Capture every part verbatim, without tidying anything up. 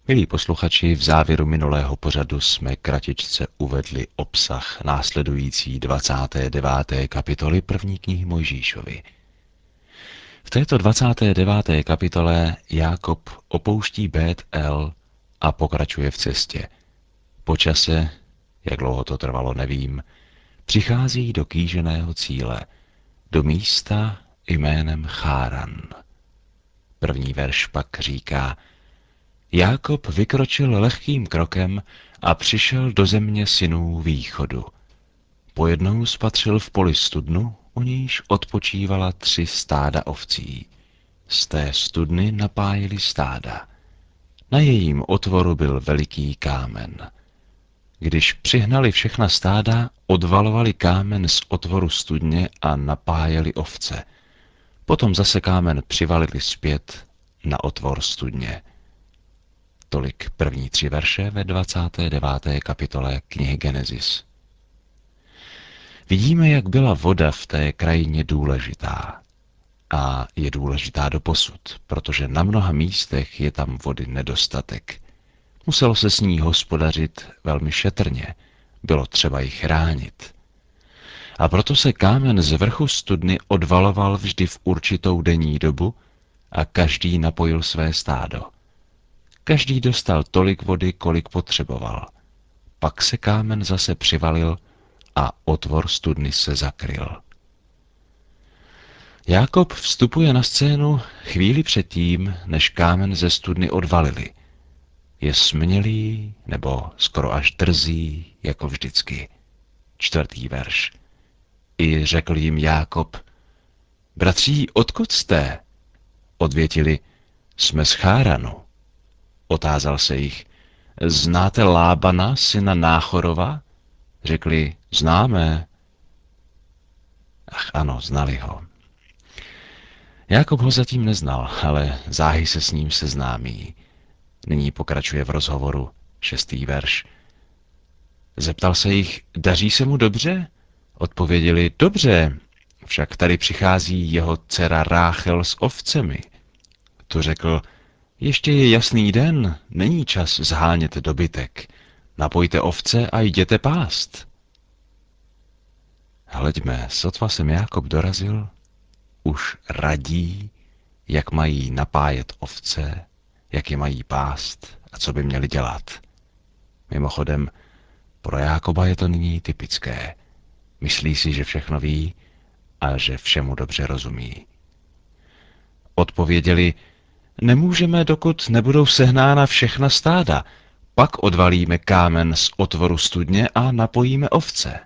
Milí posluchači, v závěru minulého pořadu jsme kratičce uvedli obsah následující dvacáté deváté kapitoly první knihy Mojžíšovy. V této dvacáté deváté kapitole Jákob opouští Bét El a pokračuje v cestě. Po čase, jak dlouho to trvalo, nevím, přichází do kýženého cíle, do místa jménem Cháran. První verš pak říká: Jákob vykročil lehkým krokem a přišel do země synů východu. Pojednou spatřil v poli studnu, u níž odpočívala tři stáda ovcí. Z té studny napájeli stáda. Na jejím otvoru byl veliký kámen. Když přihnali všechna stáda, odvalovali kámen z otvoru studně a napájeli ovce. Potom zase kámen přivalili zpět na otvor studně. Tolik první tři verše ve dvacáté deváté kapitole knihy Genesis. Vidíme, jak byla voda v té krajině důležitá. A je důležitá doposud, protože na mnoha místech je tam vody nedostatek. Muselo se s ní hospodařit velmi šetrně, bylo třeba ji chránit. A proto se kámen z vrchu studny odvaloval vždy v určitou denní dobu a každý napojil své stádo. Každý dostal tolik vody, kolik potřeboval. Pak se kámen zase přivalil a otvor studny se zakryl. Jákob vstupuje na scénu chvíli předtím, než kámen ze studny odvalili. Je smělý, nebo skoro až drzý, jako vždycky. Čtvrtý verš. I řekl jim Jákob: Bratří, odkud jste? Odvětili: Jsme z Cháranu. Otázal se jich: Znáte Lábana, syna Náchorova? Řekli: Známe. Ach ano, znali ho. Jákob ho zatím neznal, ale záhy se s ním seznámí. Nyní pokračuje v rozhovoru, šestý verš. Zeptal se jich: Daří se mu dobře? Odpověděli: Dobře, však tady přichází jeho dcera Ráchel s ovcemi. Tu řekl: Ještě je jasný den, není čas zhánět dobytek. Napojte ovce a jděte pást. Hleďme, sotva jsem Jákob dorazil, už radí, jak mají napájet ovce, jak je mají pást a co by měli dělat. Mimochodem, pro Jákoba je to nyní typické. Myslí si, že všechno ví a že všemu dobře rozumí. Odpověděli: Nemůžeme, dokud nebudou sehnána všechna stáda. Pak odvalíme kámen z otvoru studně a napojíme ovce.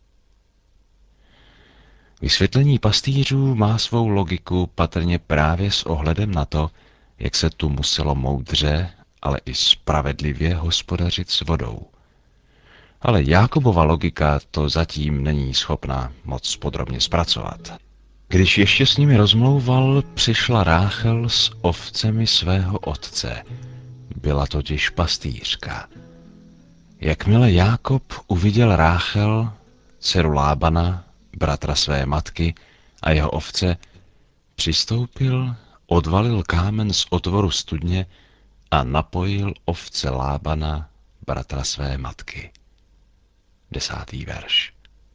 Vysvětlení pastýřů má svou logiku patrně právě s ohledem na to, jak se tu muselo moudře, ale i spravedlivě hospodařit s vodou. Ale Jákobova logika to zatím není schopna moc podrobně zpracovat. Když ještě s nimi rozmlouval, přišla Ráchel s ovcemi svého otce. Byla totiž pastýřka. Jakmile Jákob uviděl Ráchel, dceru Lábana, bratra své matky a jeho ovce, přistoupil, odvalil kámen z otvoru studně a napojil ovce Lábana, bratra své matky. Desátý verš.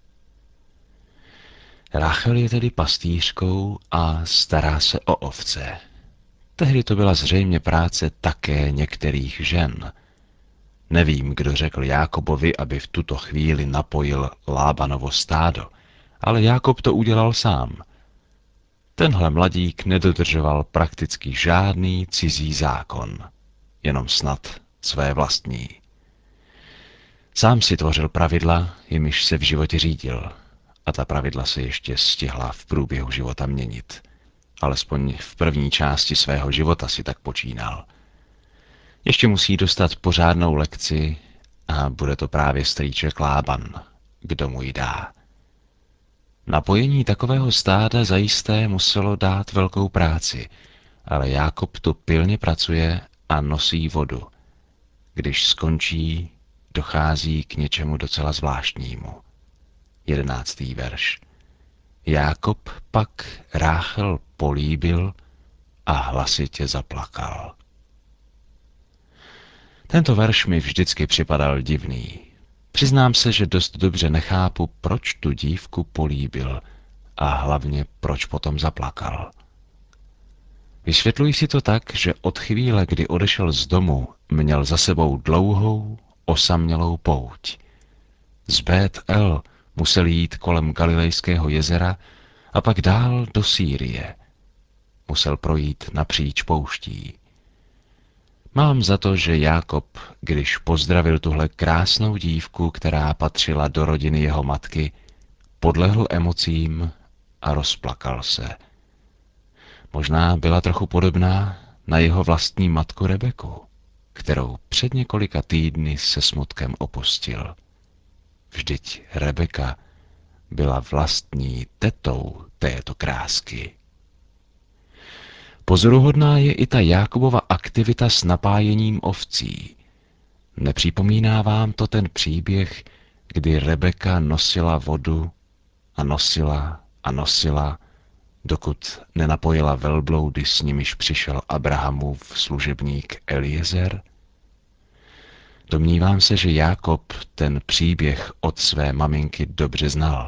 Ráchel je tedy pastýřkou a stará se o ovce. Tehdy to byla zřejmě práce také některých žen. Nevím, kdo řekl Jákobovi, aby v tuto chvíli napojil Lábanovo stádo, ale Jákob to udělal sám. Tenhle mladík nedodržoval prakticky žádný cizí zákon, jenom snad své vlastní. Sám si tvořil pravidla, jimiž se v životě řídil, a ta pravidla se ještě stihla v průběhu života měnit. Alespoň v první části svého života si tak počínal. Ještě musí dostat pořádnou lekci a bude to právě strýček Lában, kdo mu ji dá. Napojení takového stáda zajisté muselo dát velkou práci, ale Jákob tu pilně pracuje a nosí vodu. Když skončí, dochází k něčemu docela zvláštnímu. Jedenáctý verš. Jákob pak Ráchel políbil a hlasitě zaplakal. Tento verš mi vždycky připadal divný. Přiznám se, že dost dobře nechápu, proč tu dívku políbil a hlavně proč potom zaplakal. Vysvětluji si to tak, že od chvíle, kdy odešel z domu, měl za sebou dlouhou, osamělou pouť. Z Bét El musel jít kolem Galilejského jezera a pak dál do Sýrie. Musel projít napříč pouští. Mám za to, že Jákob, když pozdravil tuhle krásnou dívku, která patřila do rodiny jeho matky, podlehl emocím a rozplakal se. Možná byla trochu podobná na jeho vlastní matku Rebeku, kterou před několika týdny se smutkem opustil. Vždyť Rebeka byla vlastní tetou této krásky. Pozoruhodná je i ta Jákobova aktivita s napájením ovcí. Nepřipomíná vám to ten příběh, kdy Rebeka nosila vodu a nosila a nosila, dokud nenapojila velbloudy, s nimiž přišel Abrahamův služebník Eliezer? Domnívám se, že Jákob ten příběh od své maminky dobře znal.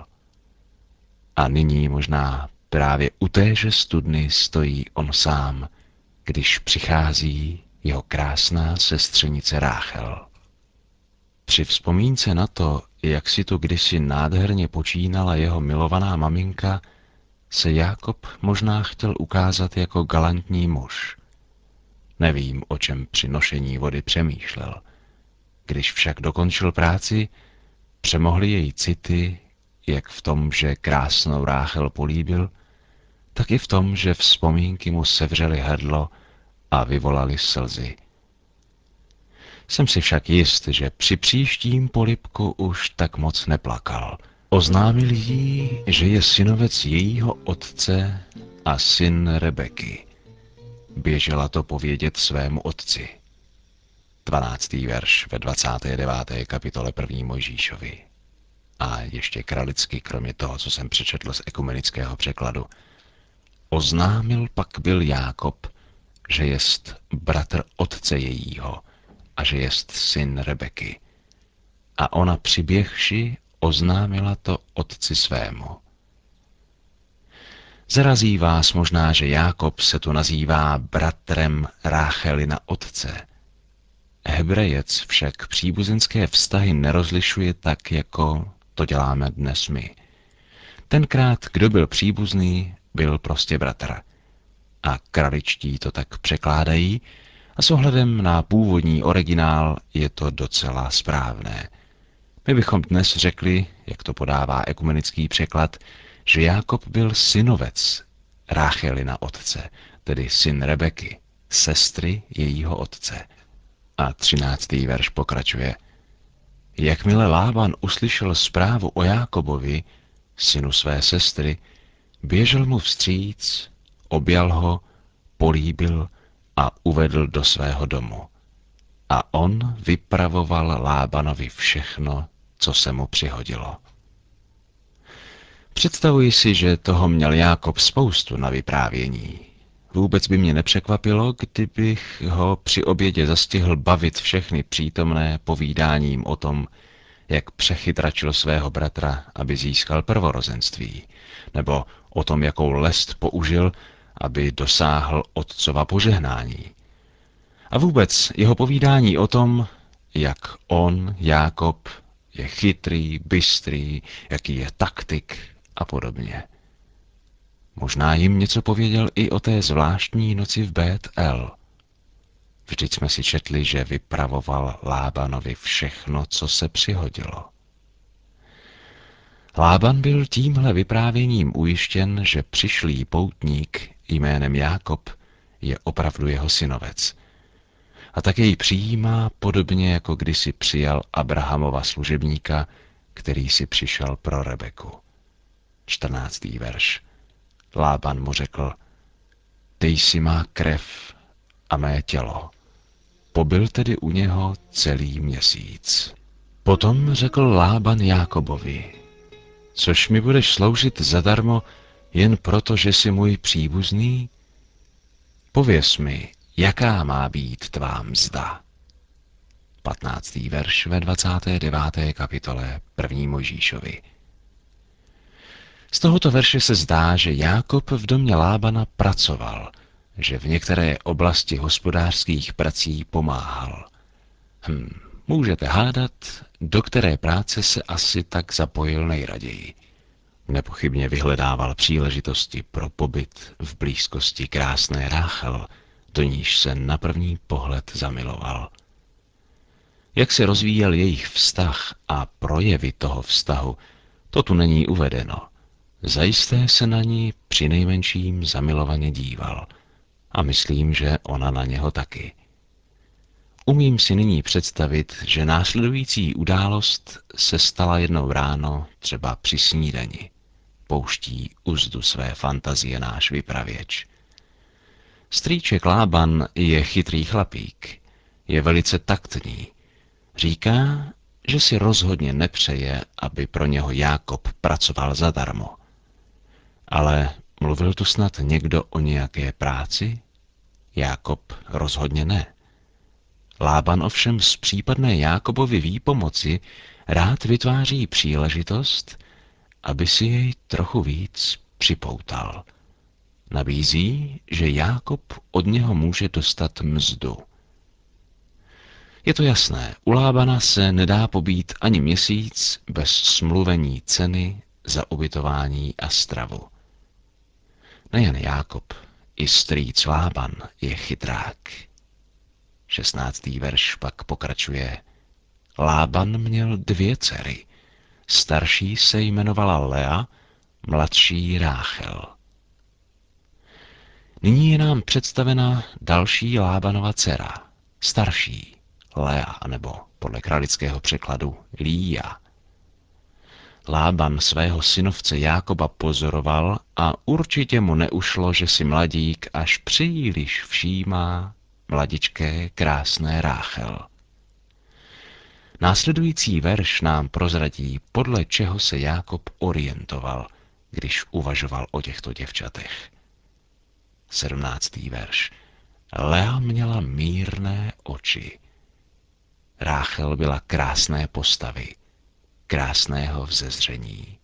A nyní možná právě u téže studny stojí on sám, když přichází jeho krásná sestřenice Ráchel. Při vzpomínce na to, jak si tu kdysi nádherně počínala jeho milovaná maminka, se Jákob možná chtěl ukázat jako galantní muž. Nevím, o čem při nošení vody přemýšlel. Když však dokončil práci, přemohly její city, jak v tom, že krásnou Ráchel políbil, tak i v tom, že vzpomínky mu sevřely hrdlo a vyvolaly slzy. Jsem si však jist, že při příštím polibku už tak moc neplakal. Oznámil jí, že je synovec jejího otce a syn Rebeky. Běžela to povědět svému otci. dvanáctý verš ve dvacáté deváté kapitole první Mojžíšovi. A ještě kralicky, kromě toho, co jsem přečetl z ekumenického překladu. Oznámil pak byl Jákob, že jest bratr otce jejího a že jest syn Rebeky. A ona přiběhši oznámila to otci svému. Zarazí vás možná, že Jákob se tu nazývá bratrem Ráchelina otce. Hebrejec však příbuzenské vztahy nerozlišuje tak, jako to děláme dnes my. Tenkrát, kdo byl příbuzný, byl prostě bratr. A kraličtí to tak překládají a s ohledem na původní originál je to docela správné. My bychom dnes řekli, jak to podává ekumenický překlad, že Jákob byl synovec Ráchelina otce, tedy syn Rebeky, sestry jejího otce. A třináctý verš pokračuje. Jakmile Lában uslyšel zprávu o Jákobovi, synu své sestry, běžel mu vstříc, objal ho, políbil a uvedl do svého domu. A on vypravoval Lábanovi všechno, co se mu přihodilo. Představuji si, že toho měl Jákob spoustu na vyprávění. Vůbec by mě nepřekvapilo, kdybych ho při obědě zastihl bavit všechny přítomné povídáním o tom, jak přechytračil svého bratra, aby získal prvorozenství, nebo o tom, jakou lest použil, aby dosáhl otcova požehnání. A vůbec jeho povídání o tom, jak on, Jákob, je chytrý, bystrý, jaký je taktik a podobně. Možná jim něco pověděl i o té zvláštní noci v Bét El. Vždyť jsme si četli, že vypravoval Lábanovi všechno, co se přihodilo. Lában byl tímhle vyprávěním ujištěn, že přišlý poutník jménem Jákob je opravdu jeho synovec. A tak jej přijímá podobně, jako kdysi přijal Abrahamova služebníka, který si přišel pro Rebeku. čtrnáctý verš. Lában mu řekl, ty jsi má krev a mé tělo. Pobyl tedy u něho celý měsíc. Potom řekl Lában Jákobovi, což mi budeš sloužit zadarmo jen proto, že jsi můj příbuzný? Pověz mi, jaká má být tvá mzda. patnáctý verš ve dvacáté deváté kapitole první Mojžíšovi. Z tohoto verše se zdá, že Jákob v domě Lábana pracoval, že v některé oblasti hospodářských prací pomáhal. Hm, můžete hádat, do které práce se asi tak zapojil nejraději. Nepochybně vyhledával příležitosti pro pobyt v blízkosti krásné Ráchel, do níž se na první pohled zamiloval. Jak se rozvíjel jejich vztah a projevy toho vztahu, to tu není uvedeno. Zajisté se na ní přinejmenším zamilovaně díval a myslím, že ona na něho taky. Umím si nyní představit, že následující událost se stala jednou ráno, třeba při snídani. Pouští uzdu své fantazie náš vypravěč. Strýček Lában je chytrý chlapík, je velice taktní. Říká, že si rozhodně nepřeje, aby pro něho Jákob pracoval zadarmo. Ale mluvil tu snad někdo o nějaké práci? Jákob rozhodně ne. Lában ovšem z případné Jákobovy výpomoci rád vytváří příležitost, aby si jej trochu víc připoutal. Nabízí, že Jákob od něho může dostat mzdu. Je to jasné, u Lábana se nedá pobít ani měsíc bez smluvení ceny za ubytování a stravu. Nejen Jákob, i strýc Lában je chytrák. šestnáctý verš pak pokračuje. Lában měl dvě dcery. Starší se jmenovala Lea, mladší Ráchel. Nyní je nám představena další Lábanova dcera, starší Lea, nebo podle kralického překladu Lía. Lában svého synovce Jákoba pozoroval a určitě mu neušlo, že si mladík až příliš všímá mladičké krásné Ráchel. Následující verš nám prozradí, podle čeho se Jákob orientoval, když uvažoval o těchto děvčatech. sedmnáctý verš. Lea měla mírné oči. Ráchel byla krásné postavy, krásného vzezření.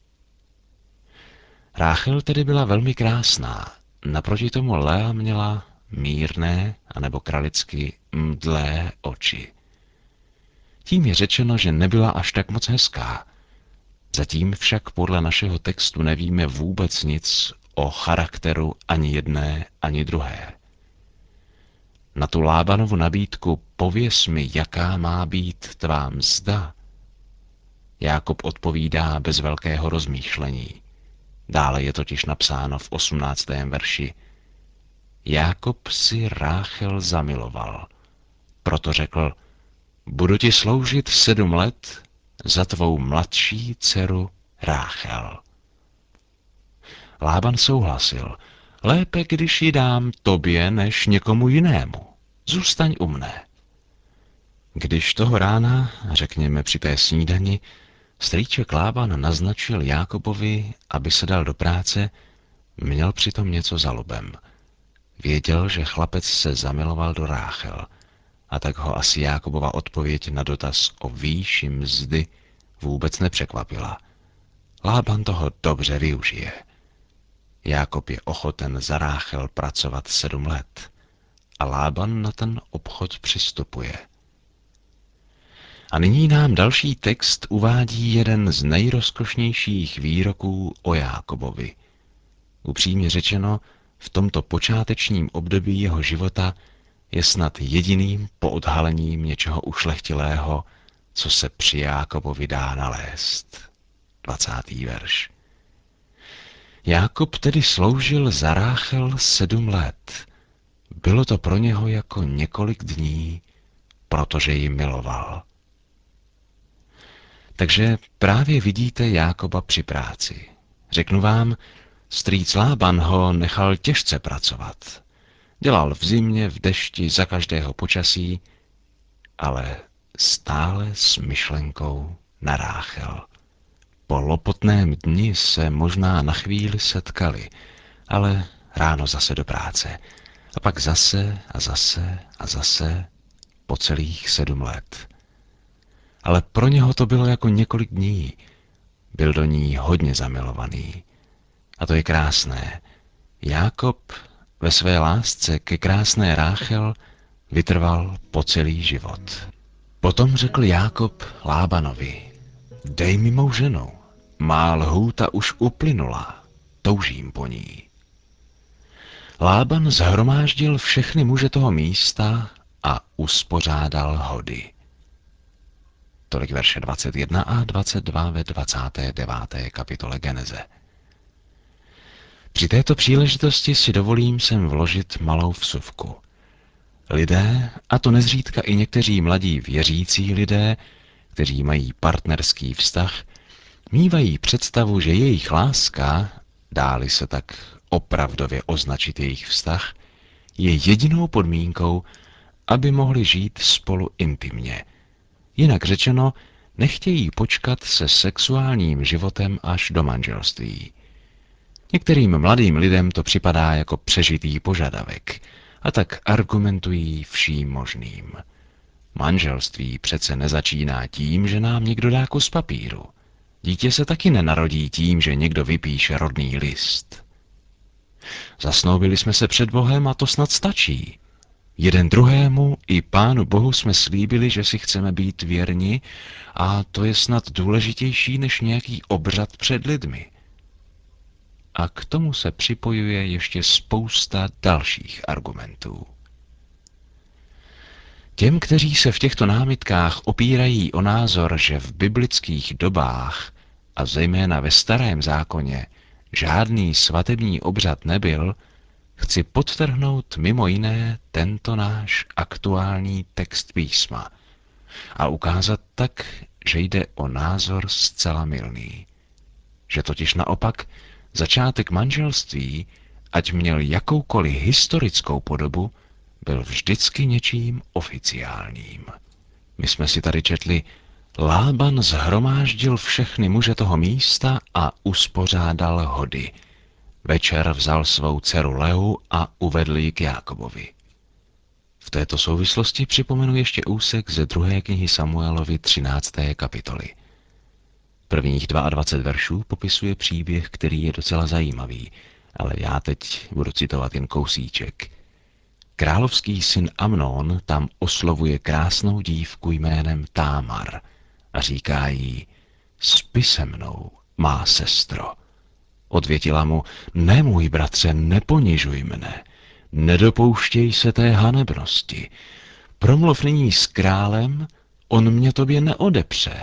Ráchel tedy byla velmi krásná, naproti tomu Lea měla mírné, anebo kralicky mdlé oči. Tím je řečeno, že nebyla až tak moc hezká. Zatím však podle našeho textu nevíme vůbec nic o charakteru ani jedné, ani druhé. Na tu Lábanovu nabídku pověz mi, jaká má být tvá mzda, Jákob odpovídá bez velkého rozmýšlení. Dále je totiž napsáno v osmnáctém verši. Jákob si Ráchel zamiloval, proto řekl, budu ti sloužit sedm let za tvou mladší dceru Ráchel. Lában souhlasil, lépe, když ji dám tobě, než někomu jinému. Zůstaň u mne. Když toho rána, řekněme při té snídani, strýček Lában naznačil Jákobovi, aby se dal do práce, měl přitom něco za lobem. Věděl, že chlapec se zamiloval do Ráchel, a tak ho asi Jákobova odpověď na dotaz o výši mzdy vůbec nepřekvapila. Lában toho dobře využije. Jákob je ochoten za Ráchel pracovat sedm let a Lában na ten obchod přistupuje. A nyní nám další text uvádí jeden z nejrozkošnějších výroků o Jákobovi. Upřímně řečeno, v tomto počátečním období jeho života je snad jediným poodhalením něčeho ušlechtilého, co se při Jákobovi dá nalézt. dvacátý verš. Jákob tedy sloužil za Ráchel sedm let. Bylo to pro něho jako několik dní, protože ji miloval. Takže právě vidíte Jákoba při práci. Řeknu vám, strýc Lában ho nechal těžce pracovat. Dělal v zimě, v dešti, za každého počasí, ale stále s myšlenkou na Ráchel. Po lopotném dni se možná na chvíli setkali, ale ráno zase do práce. A pak zase a zase a zase po celých sedm let. Ale pro něho to bylo jako několik dní. Byl do ní hodně zamilovaný. A to je krásné. Jákob ve své lásce ke krásné Ráchel vytrval po celý život. Potom řekl Jákob Lábanovi: Dej mi mou ženu, má lhůta už uplynula, toužím po ní. Lában shromáždil všechny muže toho místa a uspořádal hody. Tolik verše dvacet jedna a dvacet dva ve dvacáté deváté kapitole Geneze. Při této příležitosti si dovolím sem vložit malou vsuvku. Lidé, a to nezřídka i někteří mladí věřící lidé, kteří mají partnerský vztah, mívají představu, že jejich láska, dá-li se tak opravdově označit jejich vztah, je jedinou podmínkou, aby mohli žít spolu intimně. Jinak řečeno, nechtějí počkat se sexuálním životem až do manželství. Některým mladým lidem to připadá jako přežitý požadavek a tak argumentují vším možným. Manželství přece nezačíná tím, že nám někdo dá kus papíru. Dítě se taky nenarodí tím, že někdo vypíše rodný list. Zasnoubili jsme se před Bohem a to snad stačí. Jeden druhému i Pánu Bohu jsme slíbili, že si chceme být věrni a to je snad důležitější než nějaký obřad před lidmi. A k tomu se připojuje ještě spousta dalších argumentů. Těm, kteří se v těchto námitkách opírají o názor, že v biblických dobách a zejména ve Starém zákoně žádný svatební obřad nebyl, chci podtrhnout mimo jiné tento náš aktuální text písma a ukázat tak, že jde o názor zcela mylný. Že totiž naopak začátek manželství, ať měl jakoukoliv historickou podobu, byl vždycky něčím oficiálním. My jsme si tady četli: Lában shromáždil všechny muže toho místa a uspořádal hody. Večer vzal svou dceru Leu a uvedl ji k Jákobovi. V této souvislosti připomenu ještě úsek ze druhé knihy Samuelovi třinácté kapitoly. Prvních dvacet dva veršů popisuje příběh, který je docela zajímavý, ale já teď budu citovat jen kousíček. Královský syn Amnón tam oslovuje krásnou dívku jménem Támar a říká jí: Spi se mnou, má sestro. Odvětila mu: Ne, můj bratře, neponižuj mne, nedopouštěj se té hanebnosti. Promluv nyní s králem, on mě tobě neodepře.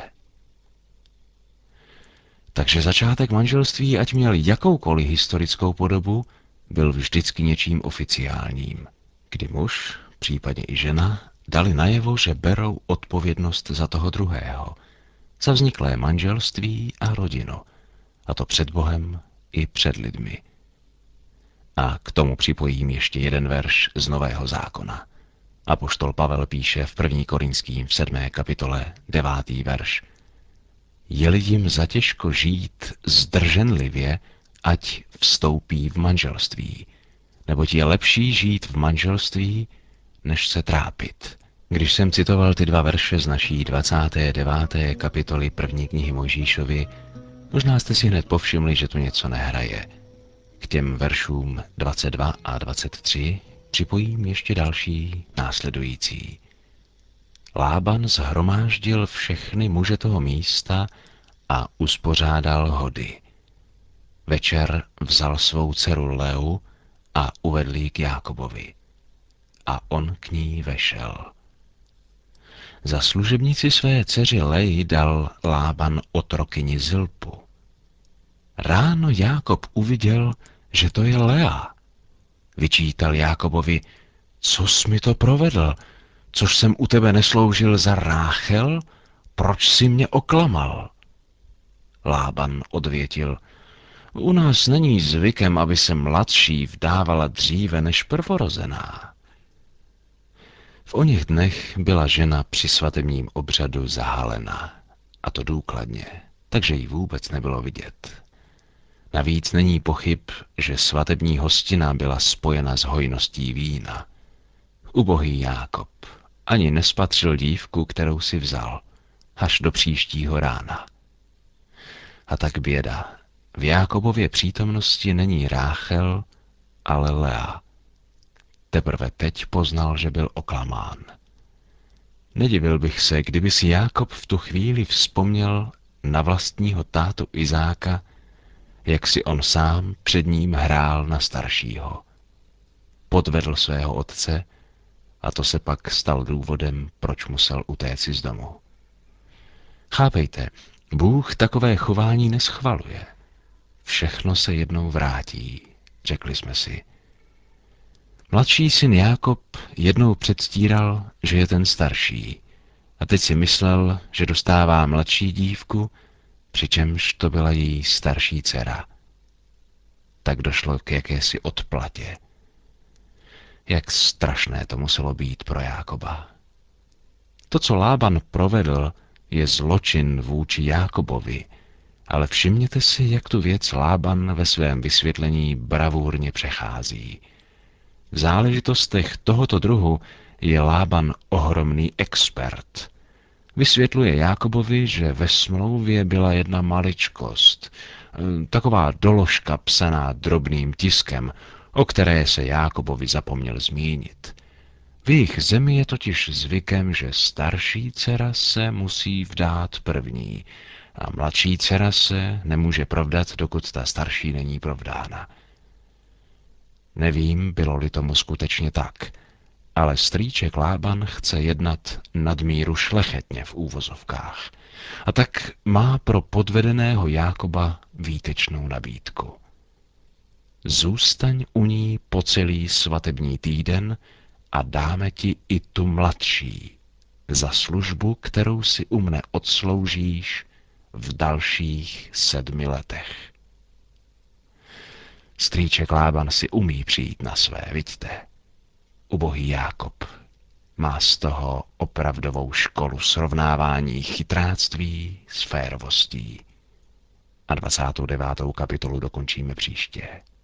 Takže začátek manželství, ať měl jakoukoliv historickou podobu, byl vždycky něčím oficiálním, kdy muž, případně i žena, dali najevo, že berou odpovědnost za toho druhého, za vzniklé manželství a rodinu, a to před Bohem i před lidmi. A k tomu připojím ještě jeden verš z Nového zákona. Apoštol Pavel píše v první Korinským v sedmé kapitole, devátý verš: Je-li jim zatěžko žít zdrženlivě, ať vstoupí v manželství, neboť je lepší žít v manželství, než se trápit. Když jsem citoval ty dva verše z naší dvacáté deváté kapitoly první knihy Mojžíšovi, možná jste si hned povšimli, že tu něco nehraje. K těm veršům dvacet dva a dvacet tři připojím ještě další následující. Lában shromáždil všechny muže toho místa a uspořádal hody. Večer vzal svou dceru Leu a uvedl ji k Jákobovi. A on k ní vešel. Za služebnici své dceři Leji dal Lában otrokyni Zilpu. Ráno Jákob uviděl, že to je Lea. Vyčítal Jákobovi: Co jsi mi to provedl? Což jsem u tebe nesloužil za Ráchel? Proč jsi mě oklamal? Lában odvětil: U nás není zvykem, aby se mladší vdávala dříve než prvorozená. V oněch dnech byla žena při svatebním obřadu zahalena, a to důkladně, takže ji vůbec nebylo vidět. Navíc není pochyb, že svatební hostina byla spojena s hojností vína. Ubohý Jákob, ani nespatřil dívku, kterou si vzal, až do příštího rána. A tak běda. V Jákobově přítomnosti není Ráchel, ale Lea. Teprve teď poznal, že byl oklamán. Nedivil bych se, kdyby si Jákob v tu chvíli vzpomněl na vlastního tátu Izáka, jak si on sám před ním hrál na staršího. Podvedl svého otce a to se pak stal důvodem, proč musel utéci z domu. Chápejte, Bůh takové chování neschvaluje. Všechno se jednou vrátí, řekli jsme si. Mladší syn Jákob jednou předstíral, že je ten starší, a teď si myslel, že dostává mladší dívku, přičemž to byla její starší dcera. Tak došlo k jakési odplatě. Jak strašné to muselo být pro Jákoba. To, co Lában provedl, je zločin vůči Jákobovi, ale všimněte si, jak tu věc Lában ve svém vysvětlení bravurně přechází. V záležitostech tohoto druhu je Lában ohromný expert. Vysvětluje Jákobovi, že ve smlouvě byla jedna maličkost, taková doložka psaná drobným tiskem, o které se Jákobovi zapomněl zmínit. V jejich zemi je totiž zvykem, že starší dcera se musí vdát první a mladší dcera se nemůže provdat, dokud ta starší není provdána. Nevím, bylo-li tomu skutečně tak, ale strýček Lában chce jednat nadmíru šlechetně v úvozovkách a tak má pro podvedeného Jákoba výtečnou nabídku. Zůstaň u ní po celý svatební týden a dáme ti i tu mladší za službu, kterou si u mne odsloužíš v dalších sedmi letech. Strýček Lában si umí přijít na své, vidíte. Ubohý Jákob má z toho opravdovou školu srovnávání chytráctví s férovostí. A dvacátou devátou kapitolu dokončíme příště.